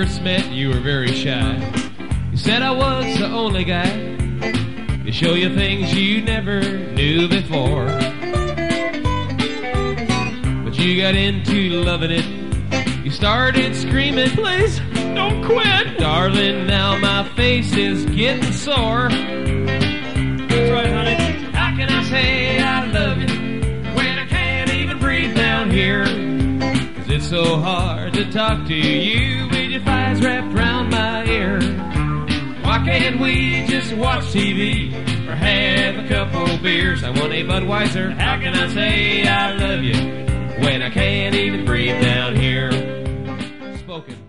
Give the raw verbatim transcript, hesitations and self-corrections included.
first met, you were very shy. You said I was the only guy to show you things you never knew before. But you got into loving it. You started screaming, please don't quit. Darling, now my face is getting sore. That's right, honey. How can I say I love you when I can't even breathe down here? Cause it's so hard to talk to you with your thighs wrapped around my ear. Why can't we just watch T V or have a couple beers? I want a Budweiser. How can I say I love you when I can't even breathe down here? Spoken.